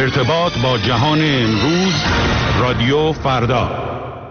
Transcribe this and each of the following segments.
ارتباط با جهان امروز، رادیو فردا.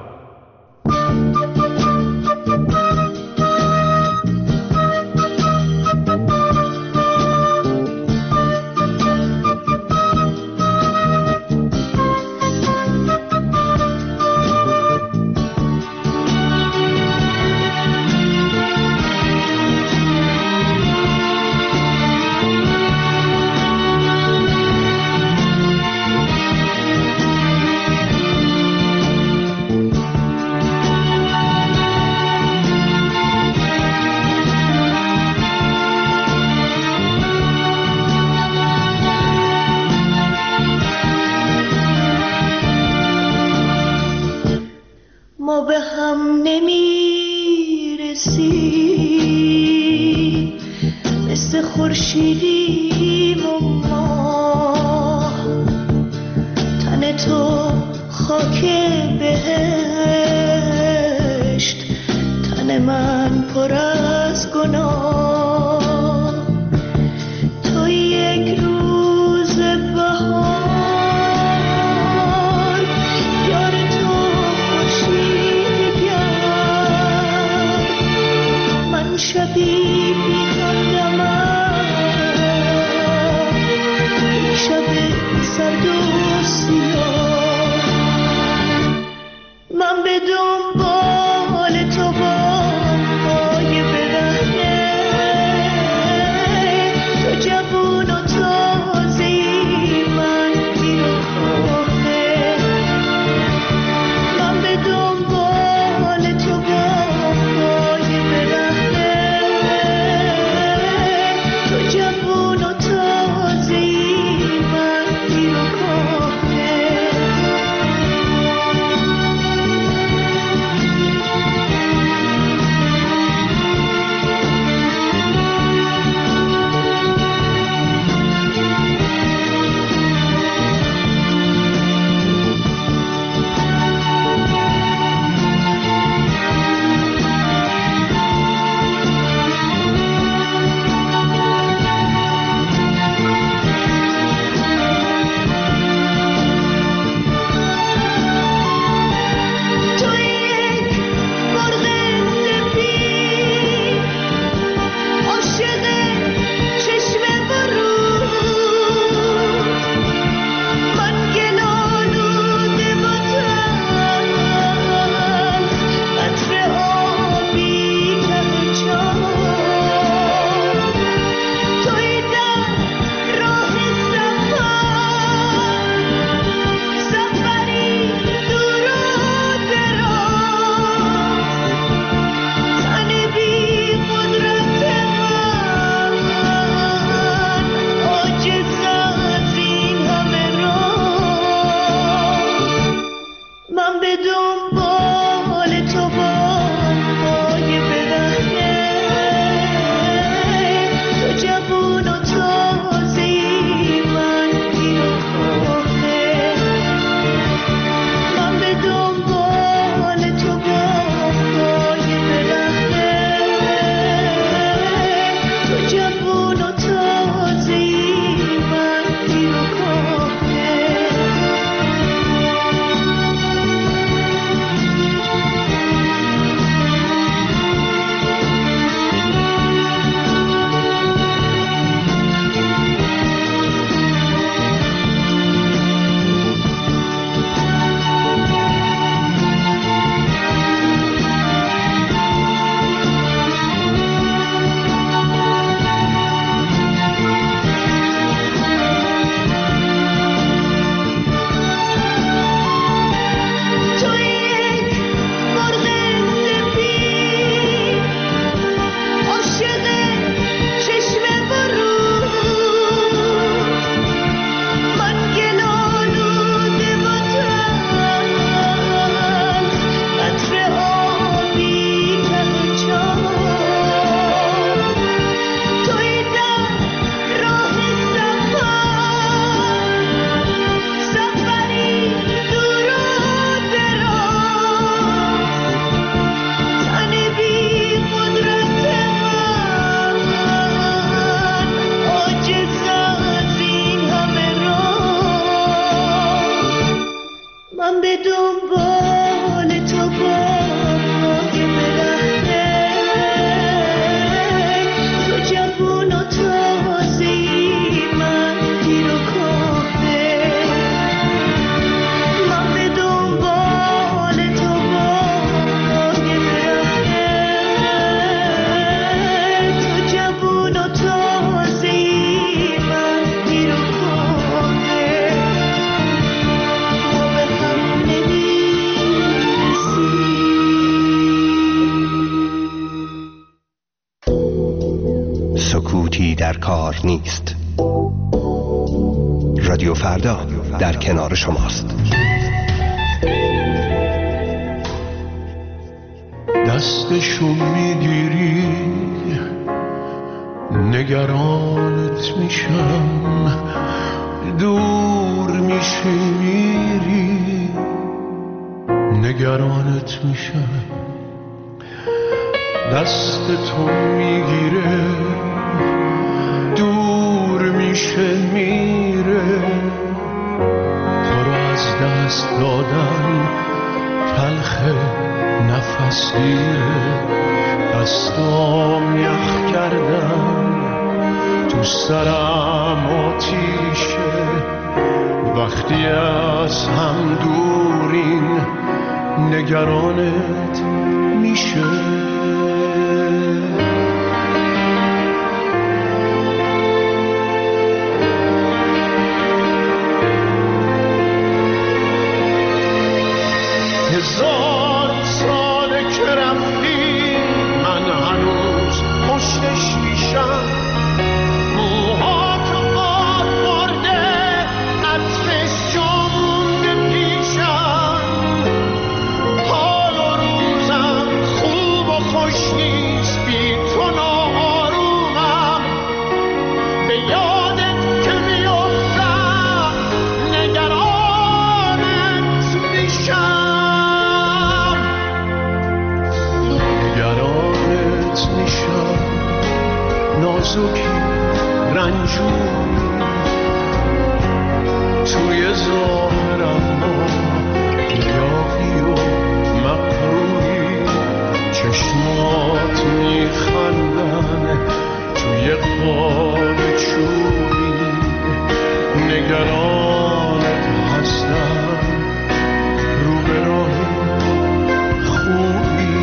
ما به هم نمیرسی مثل خورشیدیم و ماه، تن تو خاک بهشت، تن من پر از گناه. تو یک روز بهار، یار تو خورشید گرد، من شبی بی همدمم کار نیست. رادیو فردا در کنار شماست. دستشو میگیری نگرانت میشم، دور میشی میری نگرانت میشم. دست تو میگیره دور میشه میره، تو رو از دست دادن تلخه نفس گیره. دستام یخ کردن تو سرم آتیشه، وقتی از هم دورین نگرانت میشه. هزار ساله که رفتی من هنوز پشت شیشم، موهاتو باد برده عطرش جا مونده پیشم. حال و روزم خوب و خوش نیست بی تو ناآرومم، به یادت که میافتم نگرانت میشم. نازکی رنجوری توی ظاهرم ما گیاهی و مقروری، چشمات میخندن توی قاب چوبی نگرانت هستم رو به راه خوبی.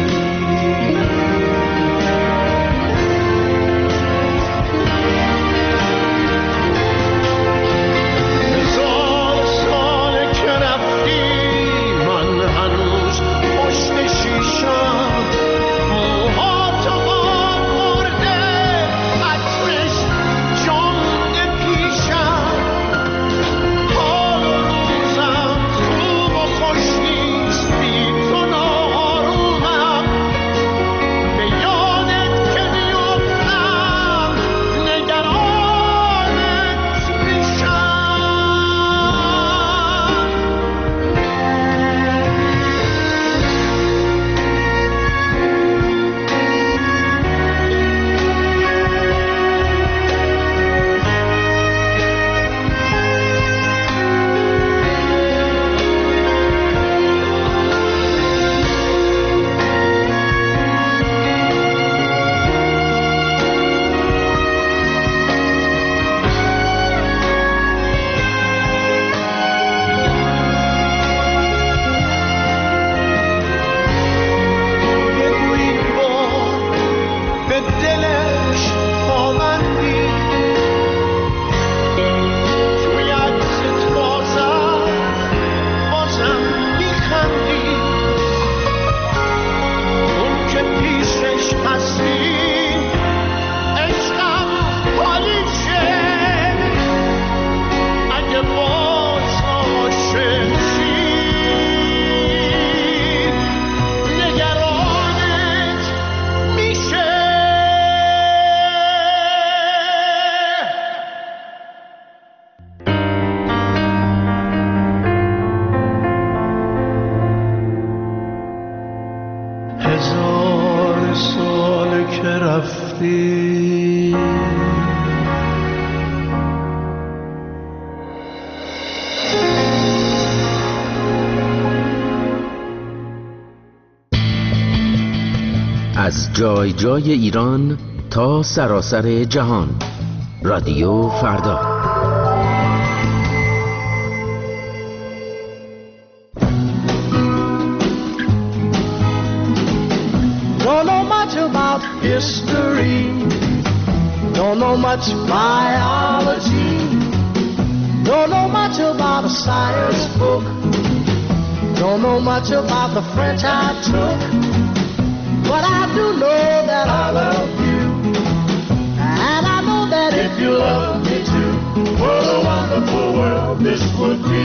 از جای جای ایران تا سراسر جهان، رادیو فردا. Don't know much about history, don't know much biology, don't know much about a science book, don't know much about the French I took. But I do know that I love you, and I know that if you love me too. What a wonderful world this would be.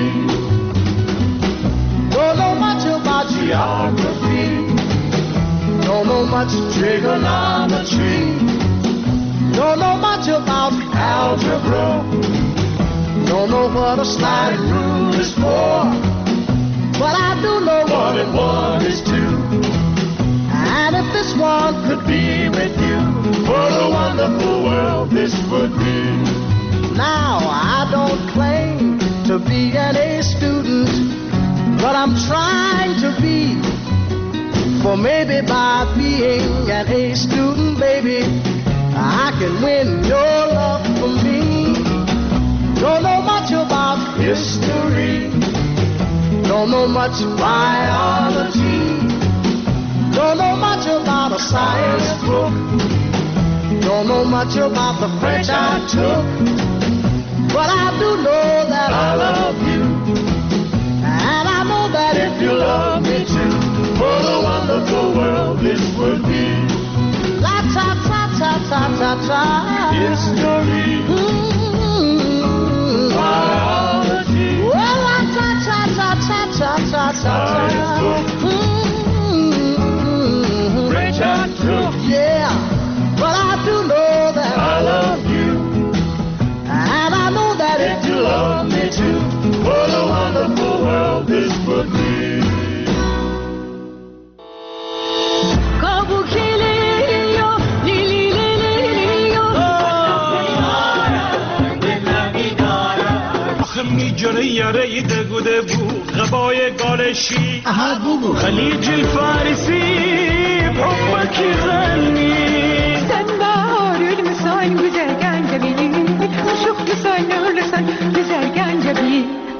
Don't know much about geography. Don't know much trigonometry. Don't know much about algebra. Don't know what a sliding rule is for. But I do know 1 and 1 is 2. And if this one could be with you, what a wonderful world this would be. Now, I don't claim to be an A student, but I'm trying to be. For maybe by being an A student, baby, I can win your love for me. Don't know much about history. Don't know much biology. Don't know much about a science book. Don't know much about the French I took. But I do know that I love you. And I know that if you love me too, what a wonderful world this would be. La ta ta ta ta ta ta. History. Biology. Well, la ta ta ta ta ta ta ta ta. French I took. Yeah, but I do know that I love you. And I know that if you love me too, what a wonderful world this would be. میجره یاره دگوده بو غبای گالشی خلیج الفارسی بحبك يغني سنبار المسان güzel gencebi Uşuk güzel nurlusan güzel gencebi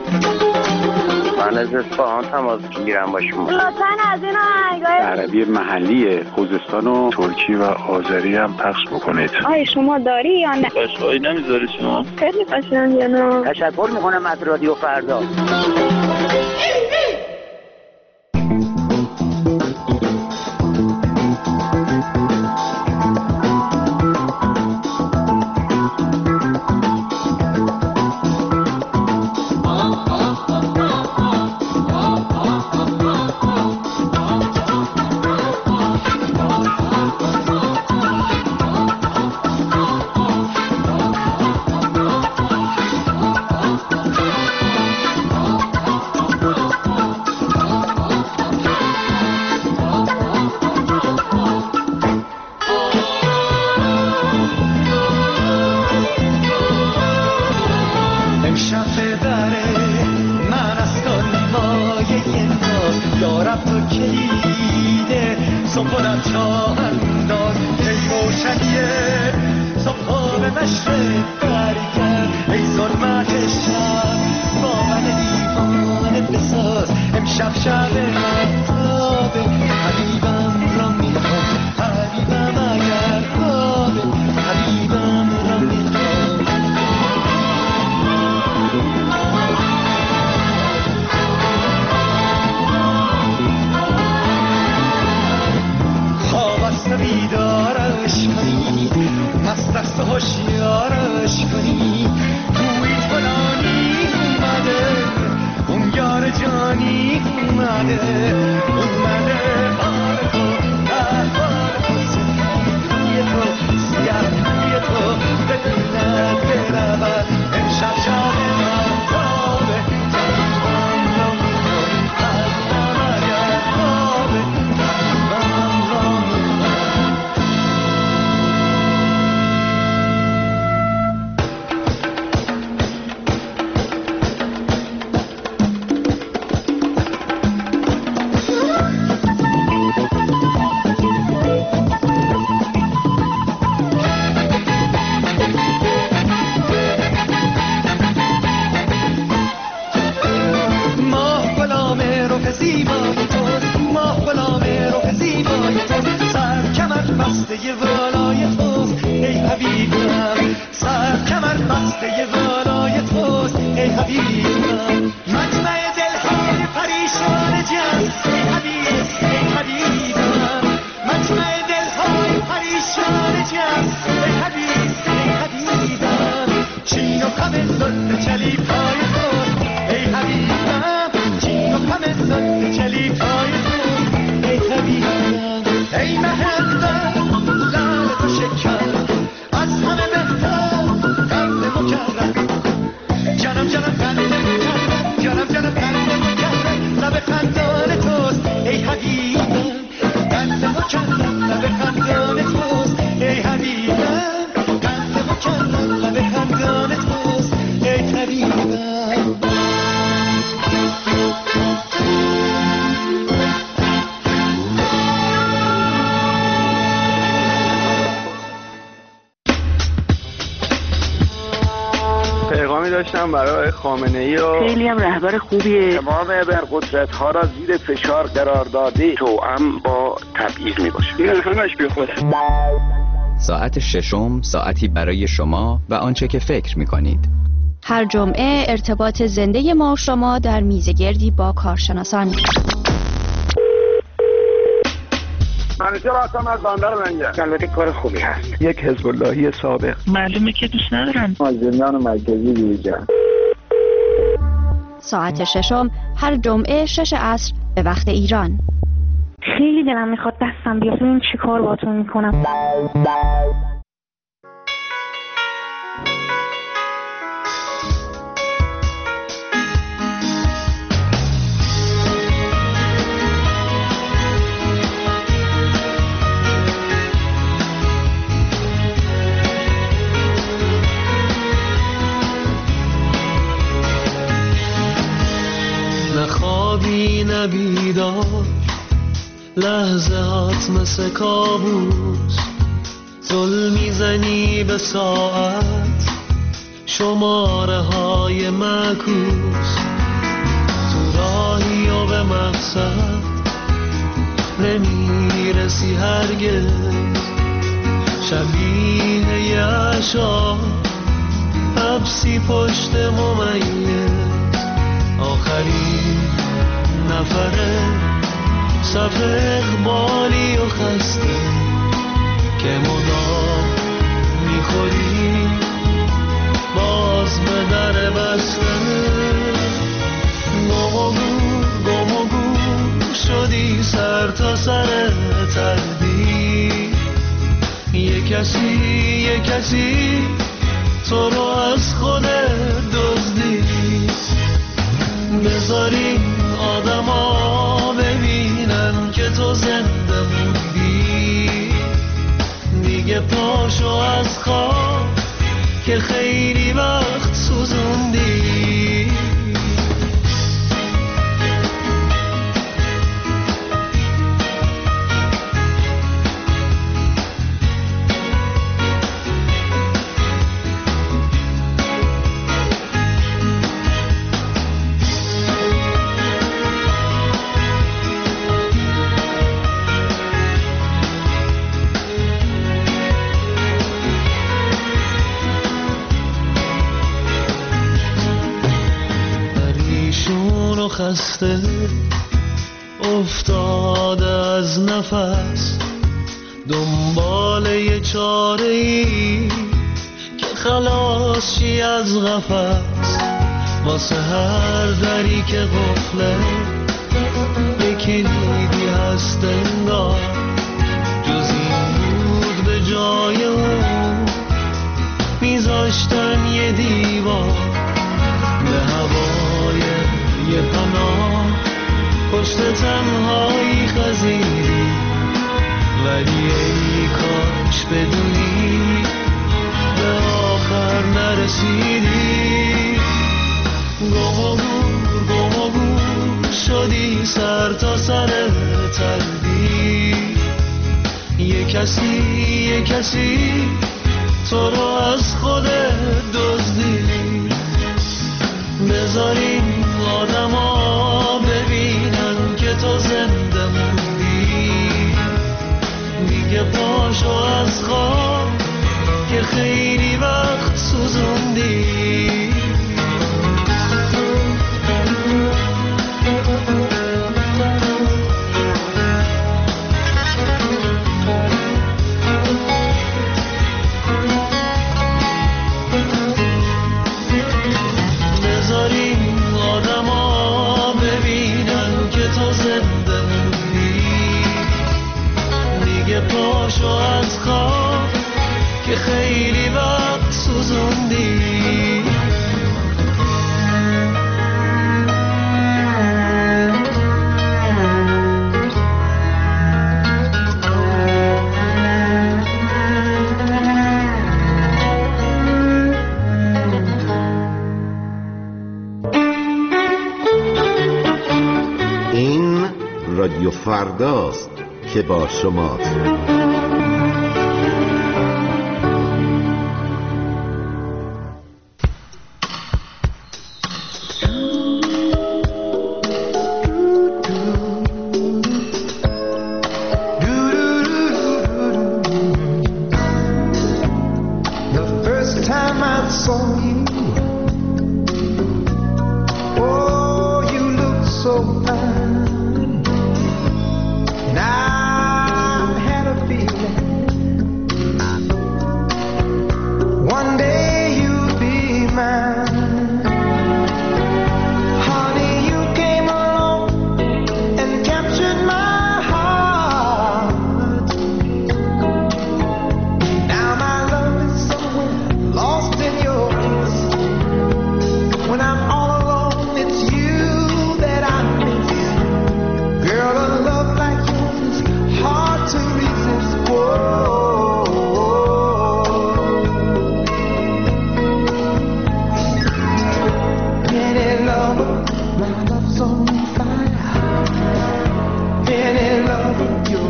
من از اصفهان تماس میگیرم با شما. لطفاً از این آهنگای عربی محلی خوزستان و ترکی و آذری هم پخش بکنید. آیا شما داری یا نه؟ قشقایی نمیذاری شما؟ خیلی قشنگه نه؟ تشکر میکنم از رادیو فردا. بسته والای توست ای حبیبم، مجمع دلهای پریشان جست ای حبیبم، مجمع دلهای پریشان جست ای حبیبم. میکنم برای خامنه‌ای و خیلی هم رهبر خوبیه. تمام ابرقدرت‌ها را زیر فشار قرار داده، توأم با تبعیض میباشه. این همش بیخوده. ساعت ششم ساعتی برای شما و آنچه که فکر میکنید. هر جمعه ارتباط زنده ما و شما در میزگردی با کارشناسان. منیجر هستم از بندر منجر. البته کار خوبی هست. یک حزب اللهی سابق. معلومه که دوست ندارن. از زندان مرکزی بیرون. ساعت ششم هر جمعه 6 عصر به وقت ایران. خیلی دلم میخواد دستم بیاد ببین چی کار باهاتون میکنم. خوابی نبیدار لحظه هات مثل کابوس زل میزنی به ساعت شماره های معکوس تو راهی و به مقصد نمیرسی هرگز شبیه یه عشا حبسی پشت ممیز آخرین نفره صف اقبالی و خسته که مدام میخوری باز به در بسته گم و گور شدی سر تا سر تردید یه کسی تو رو از خودت دزدید بذاری آدما ببینن که تو زنده موندی دیگه پاشو از خواب که خیلی وقت سوزوندی خسته افتاده از نفس دنبال یه چاره‌ای که خلاص شی از قفس واسه هر دری که قفله یه کلیدی هست انگار جز این بود به جای اون میذاشتن یه دیوار به هوای یه پناه پشت تنهایی خزیدی ولی ای کاش بدونی به آخر نرسیدی گم و گور شدی سر تا سر تردید یه کسی تو رو از خودت دزدید بذارین آدما ببینن که تو زنده موندی دیگه پاشو از خواب که خیلی وقت سوزوندی پاشو از خواب که خیلی وقت سوزوندی این رادیو فرداست که با شماست.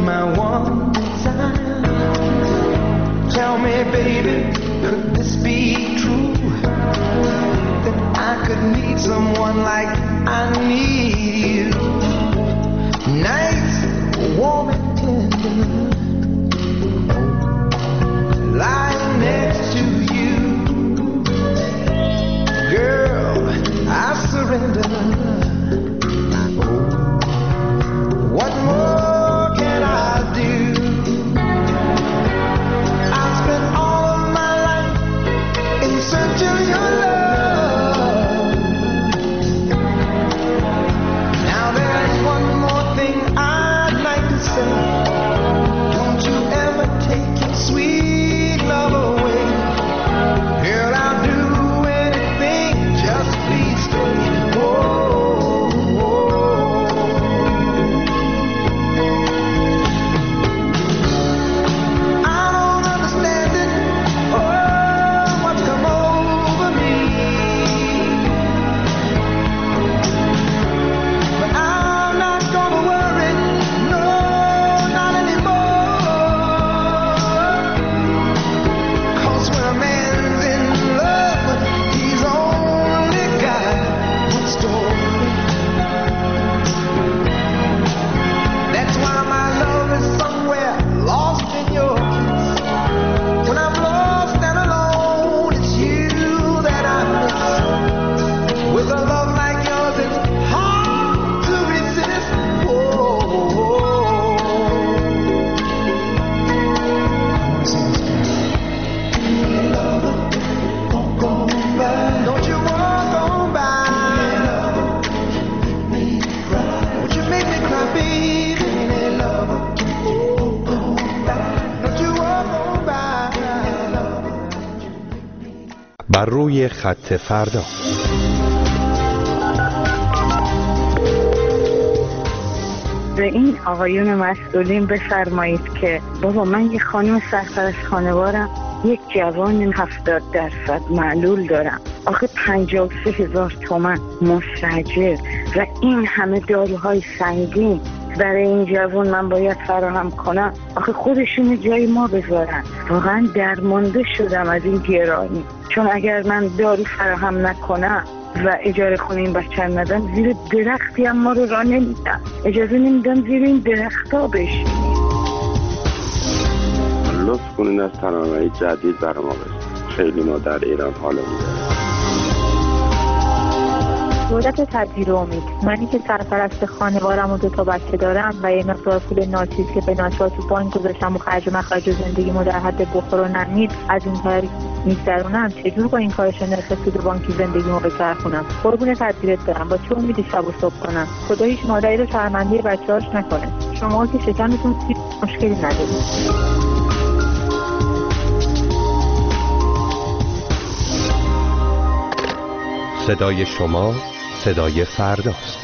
my one desire. Tell me, baby, could this be true? That I could need someone like I need you. Nights warm and tender, lying next to you. Girl, I surrender. What more can I do? I spent all of my life in search of your love. Now there's one more thing I'd like to say. Don't you ever take your sweet love away. Girl, I'll do anything, just please stay. بر روی خط فردا. به این آقایون مسئولین بفرمایید که بابا من یه خانم سرپرست خانوارم، یک جوان 70% معلول دارم، آخه 53,000 تومان مستاجر و این همه داروهای سنگین برای این جوان من باید فراهم کنم. آخه خودشون جای ما بذارن. واقعا درمانده شدم از این گرانی، چون اگر من دارو فراهم نکنم و اجاره خونه این بچه ندم، زیر درختی هم ما رو راه نمیدم، اجازه نمیدم زیر این درختا بشینیم. لطف کنین از تنوعی جدید برای ما بسید. خیلی ما در ایران حالمون داره. دولت تدبیر امید، منی که سرپرست خانوارم و 2 بچه دارم و یه مقدار پول ناچیز که به ناچار تو بانک گذاشتم و خرج مخرج زندگیمو در حد بخور و نمید از این طریق میگذرونم، چجور با این کارش نرخ سود بانکی زندگیمو بچرخونم؟ قربون تدبیرت برم، با چه امیدی شب و صبح کنم؟ خدا هیچ مادری رو شرمنده بچه‌هاش نکنه. شما که شکمتون سیر مشکلی ندارید. صدای شما صدای فرداست.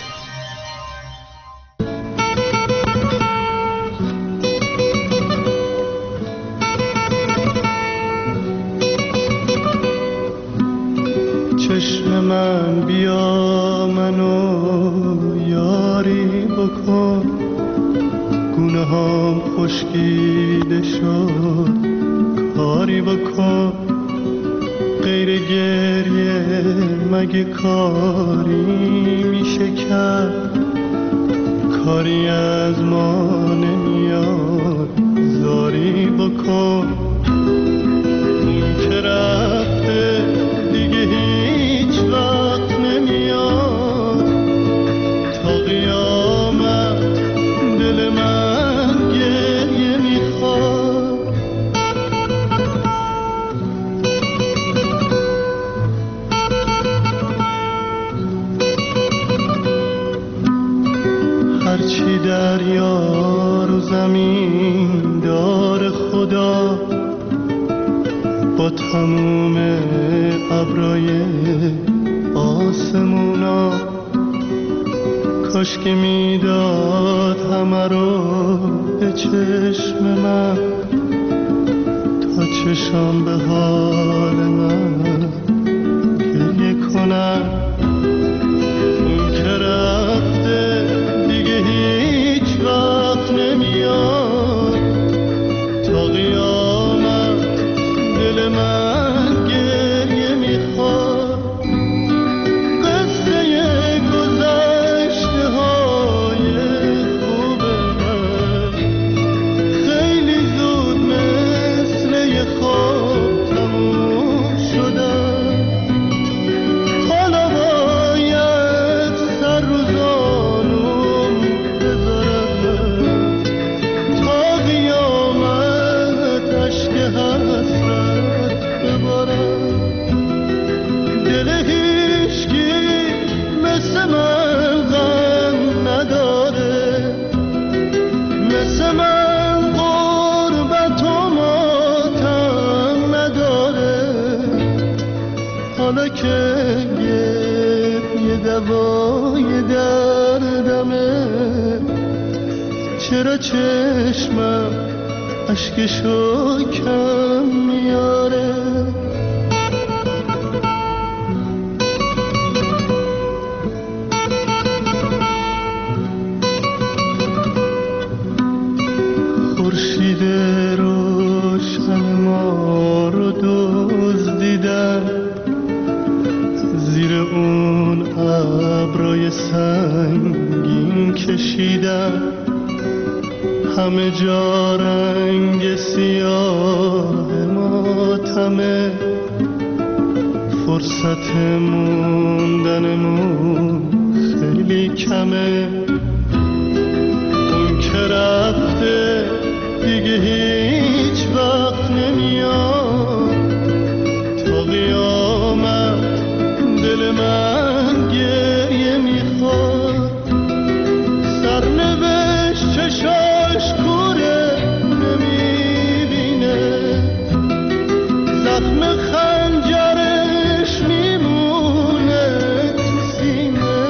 چشم من بیا منو یاری بکن، گونه هم خشکیده شد کاری بکن، غیر گریه مگه کاری میشه کرد؟ کاری از ما نمیاد زاری بکن. اون که رفته دیگه هیچ وقت نمیاد، تا قیامت دل من گریه میخواد. هرچی دریا رو زمین دار خدا، با تموم ابرای آسمونا، کاش که میداد همه رو به چشم من، تا چشم به حال من گریه کنم. اون که رفته دیگه هیچ وقت نمیاد، دوای دردمه، چرا چشمم اشکشو کم میاره؟ خورشید روشن ما رو دزدیدن، زیر اون ابرای سنگین کشیدن، همه جا رنگ سیاه ماتمه، فرصت موندنمون خیلی کمه. اون که رفته دیگه هیچ وقت نمیاد، تا قیامت دل من گریه میخواد. سرنوشت چشاش کوره نمیبینه، زخم خنجرش میمونه تو سینه،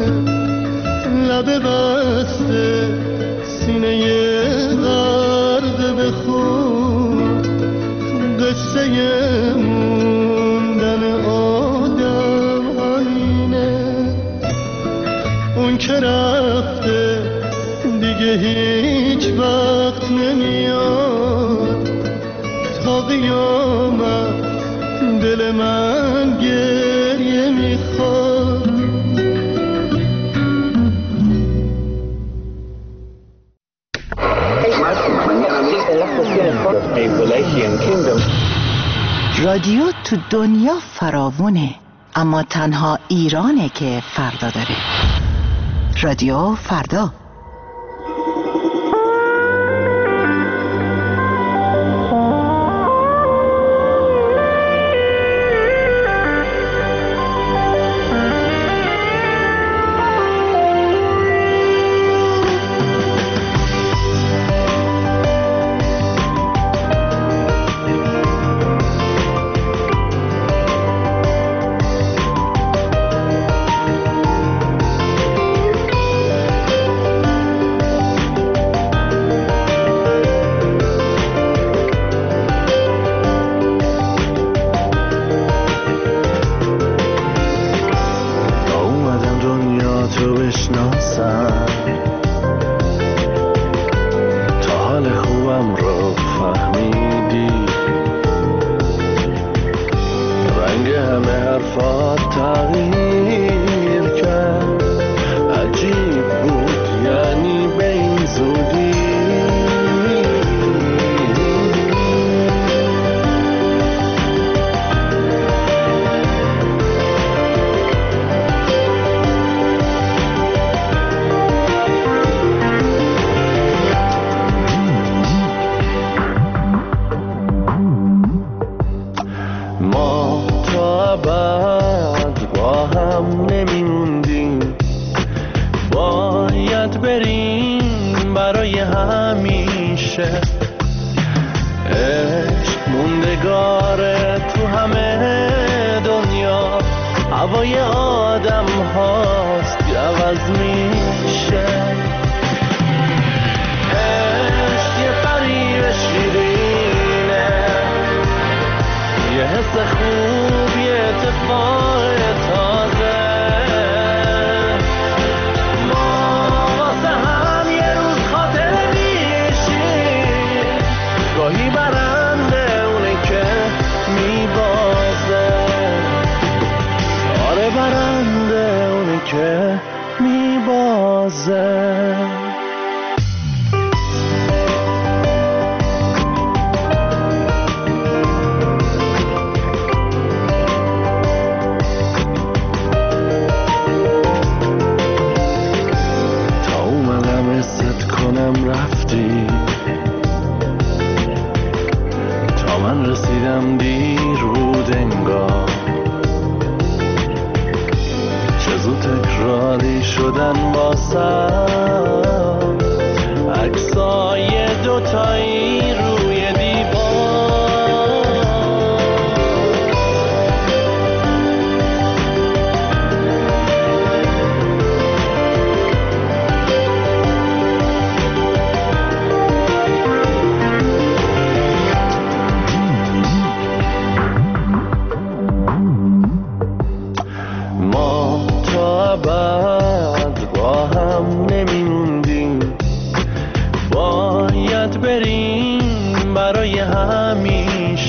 لبه بسته سینه غرق به خون، قصه موندن آدم همینه. اون که رفته دیگه هیچ وقت نمیاد، تا قیامت دل من گریه میخواد. رادیو تو دنیا فراوونه، اما تنها ایرانه که فردا داره. رادیو فردا.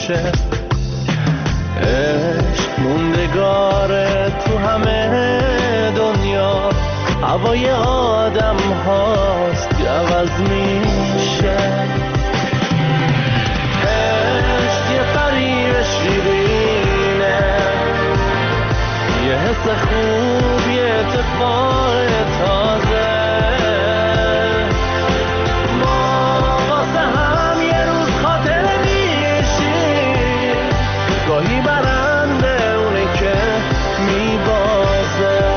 باشه. عشق موندگاره تو همه دنیا، هوای آدم هاست که عوض میشه. عشق یه فریر شیرینه، یه حس خوب، یه اتفاق تازه. ما واسه هم یه روز خاطره میشیم، گاهی برنده اونه که میبازه.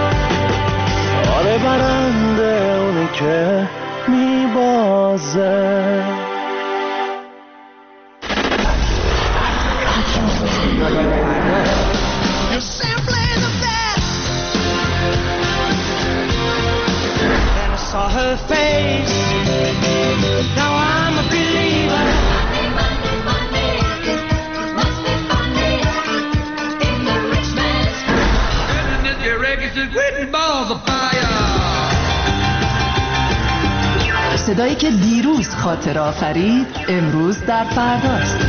آره برنده اونه که میبازه. Saw her face. Now I'm a believer. Monday, it must be funny in the rich man's house. And the reggae is written balls of fire. صدایی که دیروز خاطر آفرید امروز در فرداست.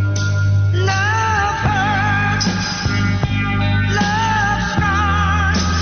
Love hurts, love strong.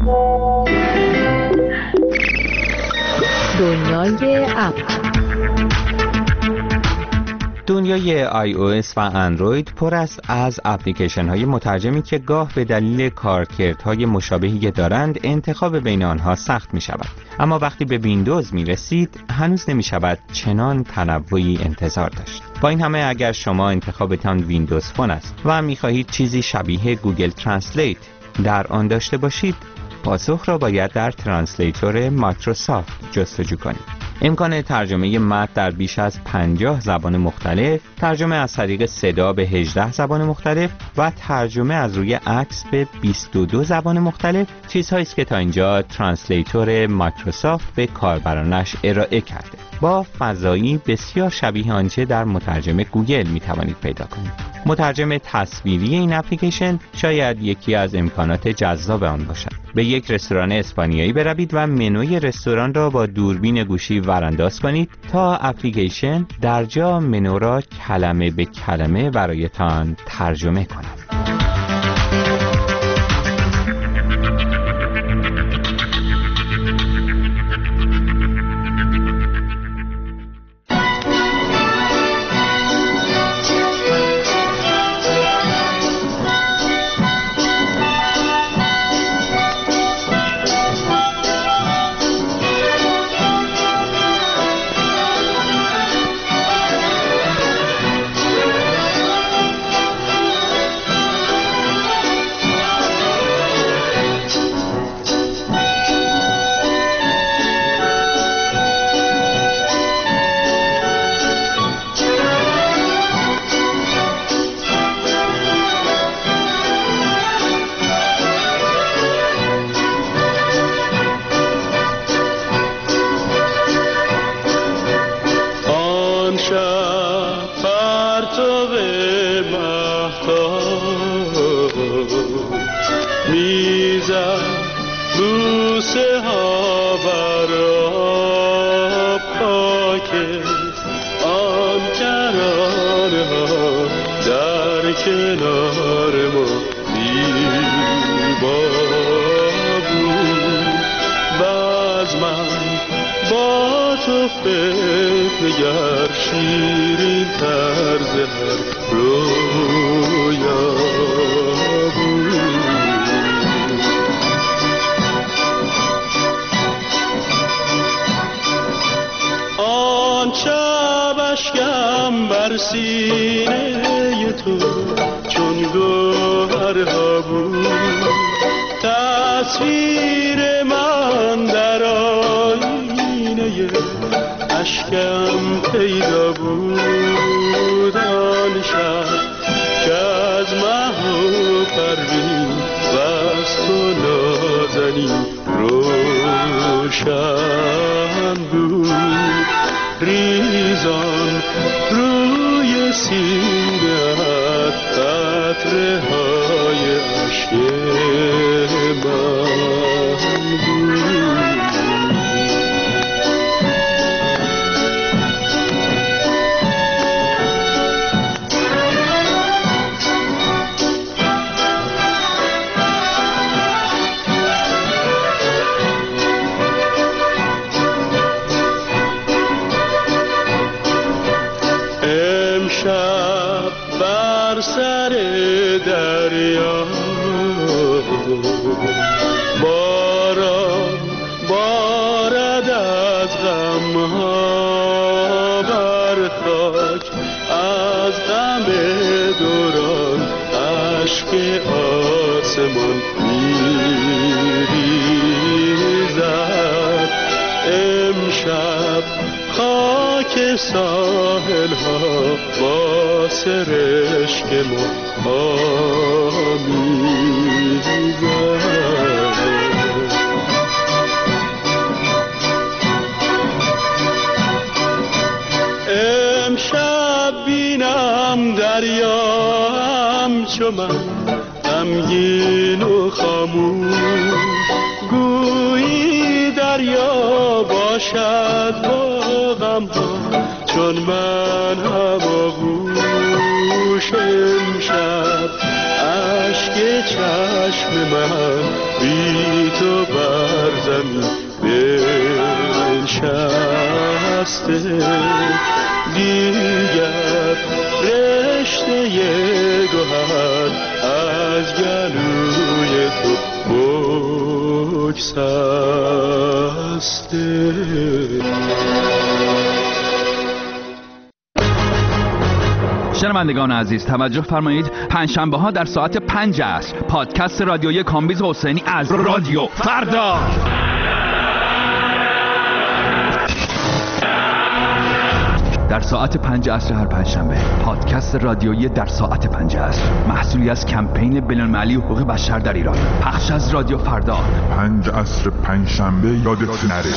دنیای اپ. دنیای iOS و اندروید پر است از اپلیکیشن های مترجمی که گاه به دلیل کارکردهای مشابهی که دارند انتخاب بین آنها سخت می شود. اما وقتی به ویندوز می رسید هنوز نمی شود چنان تنوعی انتظار داشت. با این همه اگر شما انتخابتان ویندوز فون است و می خواهید چیزی شبیه گوگل ترنسلیت در آن داشته باشید، پاسخ را باید در ترنسلیتور مایکروسافت جستجو کنید. امکان ترجمه متن در بیش از 50 زبان مختلف، ترجمه از طریق صدا به 18 زبان مختلف و ترجمه از روی عکس به 22 زبان مختلف چیزهایی است که تا اینجا ترنسلیتور مایکروسافت به کاربرانش ارائه کرده. با فضایی بسیار شبیه آنچه در مترجم گوگل می توانید پیدا کنید. مترجم تصویری این اپلیکیشن شاید یکی از امکانات جذاب آن باشد. به یک رستوران اسپانیایی بروید و منوی رستوران را با دوربین گوشی ورانداز کنید تا اپلیکیشن در جا منو را کلمه به کلمه برایتان ترجمه کند. سینه تو چون گوهرها بود، تصویر من در آینه اشکم پیدا بود. آن شب که از مه و پروین و از تو نازنین روشن بود. ریزان روی سینه‌ات قطره های عشق من بود. باران بارد از غمها بر خاک، از غم دوران اشک آسمان میریزد. امشب خاک ساحل ها با سرشک ما امشب بینم دریا همچو من غمگین و خاموش، گویی دریا باشد با غمها چون من هماغوش. امشب عشق رنگ چشم من بی تو بر زمین بنشسته، دیگر رشته گوهر از گلوی تو بگسسته. شنوندگان عزیز توجه فرمایید، پنجشنبه ها در ساعت 5 عصر پادکست رادیویی کامبیز حسینی از رادیو فردا. در ساعت 5 عصر هر پنجشنبه پادکست رادیویی در ساعت 5 عصر، محصولی از کمپین بین‌المللی حقوق بشر در ایران، پخش از رادیو فردا. 5 عصر پنجشنبه یادت نره.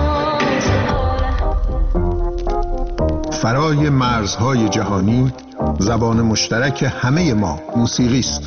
فرای مرزهای جهانی زبان مشترک همه ما موسیقی است.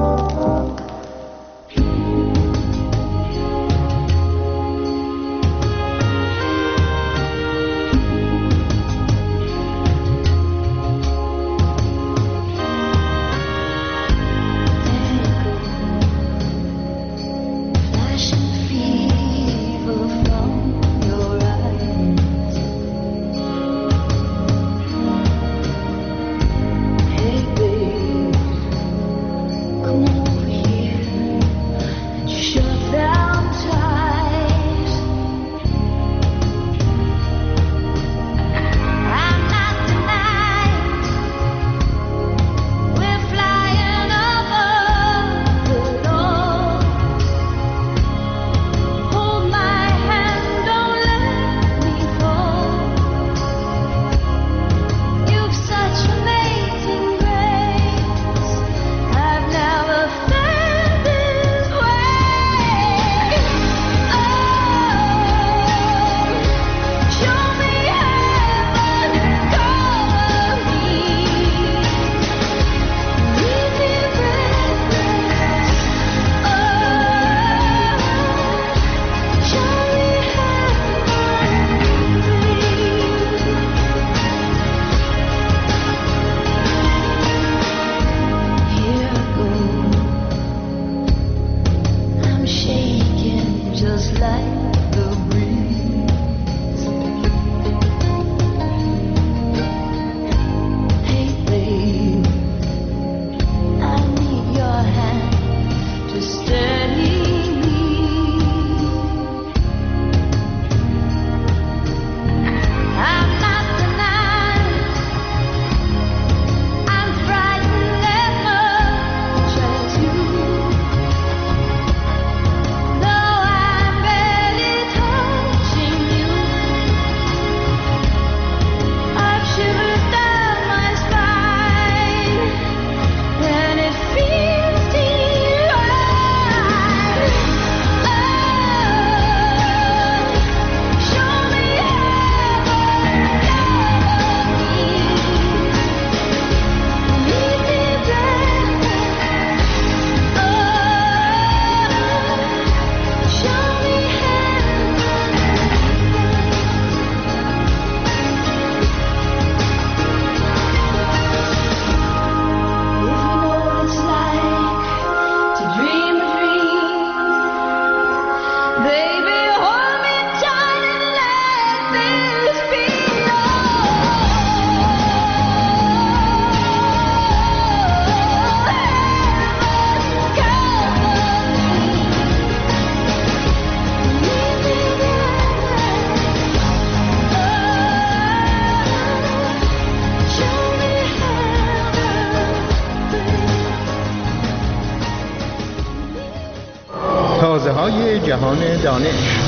تازه‌های جهان دانش.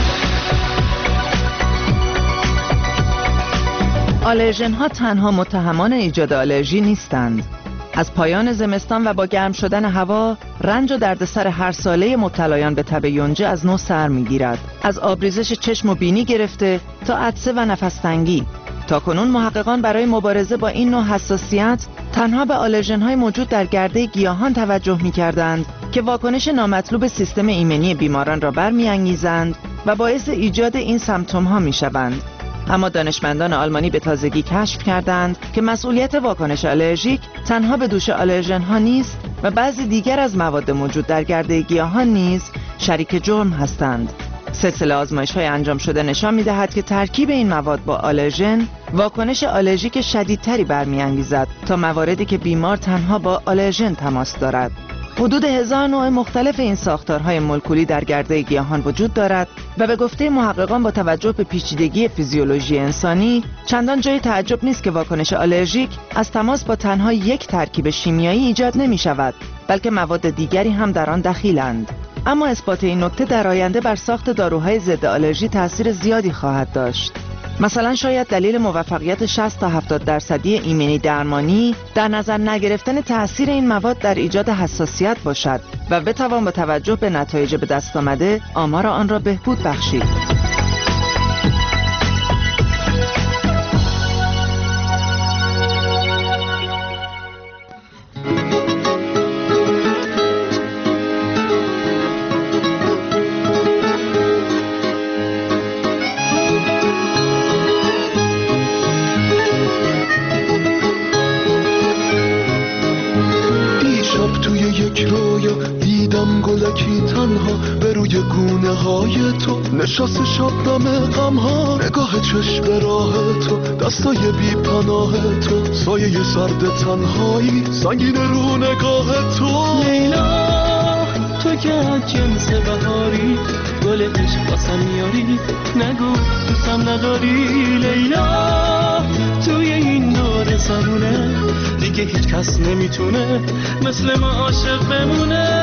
آلرژن ها تنها متهمان ایجاد آلرژی نیستند. از پایان زمستان و با گرم شدن هوا، رنج و دردسر هر ساله مبتلایان به تب یونجه از نو سر می‌گیرد. از آبریزش چشم و بینی گرفته تا عطسه و نفس‌تنگی. تاکنون محققان برای مبارزه با این نوع حساسیت تنها به آلرژن‌های موجود در گرده گیاهان توجه می‌کردند که واکنش نامطلوب سیستم ایمنی بیماران را برمی‌انگیزند و باعث ایجاد این سمپتوم‌ها می‌شوند. اما دانشمندان آلمانی به تازگی کشف کردند که مسئولیت واکنش آلرژیک تنها به دوش آلرژن‌ها نیست و بعضی دیگر از مواد موجود در گرده گیاهان نیز شریک جرم هستند. سلسله آزمایش‌های انجام شده نشان می‌دهد که ترکیب این مواد با آلرژن واکنش آلرژیک شدیدتری برمی‌انگیزد تا مواردی که بیمار تنها با آلرژن تماس دارد. حدود 1000 نوع مختلف این ساختارهای مولکولی در گرده گیاهان وجود دارد و به گفته محققان با توجه به پیچیدگی فیزیولوژی انسانی چندان جای تعجب نیست که واکنش آلرژیک از تماس با تنها یک ترکیب شیمیایی ایجاد نمی شود، بلکه مواد دیگری هم در آن دخیلند. اما اثبات این نکته در آینده بر ساخت داروهای ضد آلرژی تأثیر زیادی خواهد داشت. مثلا شاید دلیل موفقیت 60 تا 70% ایمنی درمانی در نظر نگرفتن تأثیر این مواد در ایجاد حساسیت باشد و بتوان با توجه به نتایج به دست آمده آمار آن را بهبود بخشید. دیشب توی یک رویا دیدم گلکی تنها به روی گونه های تو نشست شبنم غم ها، نگاه چشم به راه تو، دستای بی پناه تو، سایه سرد تنهایی سنگین رو نگاه تو. لیلا تو که از جنس بهاری گل عشق واسم میاری، نگو دوستم نداری. لیلا توی این دور زمونه دیگه هیچ کس نمیتونه مثل ما عاشق بمونه.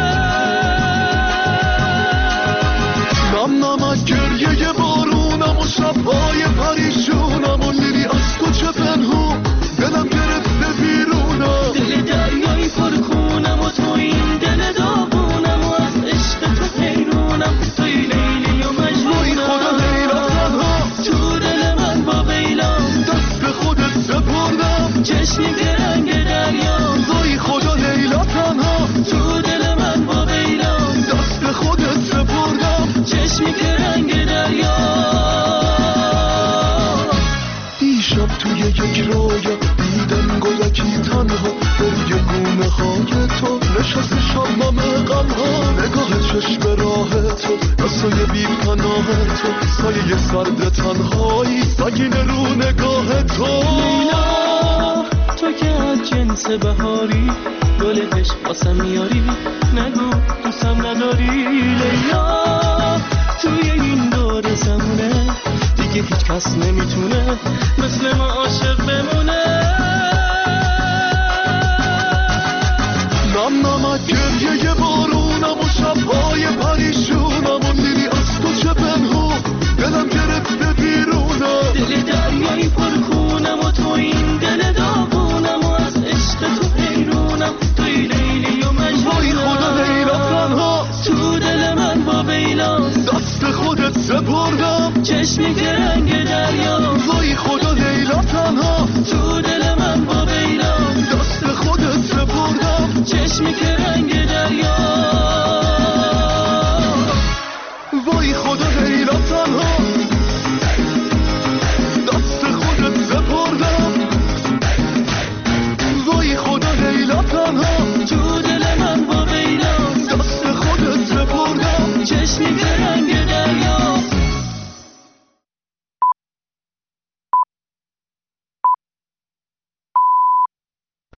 نم نمک گریه بارونم و شبهای پریشونم و لیلی از تو چه پنهون دلم گرفته بیرونم. دل دریایی پرخونم و تو این دل داغونم و از عشق تو حیرونم. توی لیلی و مجنونم. وای خدا لیلا تنها تو دل من با بیلام دست خودت سپردم چشمی که رنگ دریا. وای خدا لیلا تنها تو دل من با بیلام دست خودت سپردم چشمی که رنگ دریا. دیشب توی یک رویا دیدم گلکی تنها به روی گونه های تو نشست شبنم غم ها، نگاه چشم به راه تو، دستای بی پناه تو، سایه سرد تنهایی سنگین رو نگاه تو. لیلا تو که از جنس بهاری گل عشق واسم میاری، نگو دوستم نداری. لیلا توی این دور زمونه دیگه هیچ کس نمیتونه مثل ما عاشق بمونه. نم نمک گریه بارونم و شبهای پریشونم و لیلی از تو چه پنهون دلم گرفته بیرونم. دل دریایی پرخونم و تو این دل داغونم و از عشق تو حیرونم. توی لیلی و مجنونم. وای خدا لیلا تنها تو دل من با بیلام دست خودت سپردم چشمی که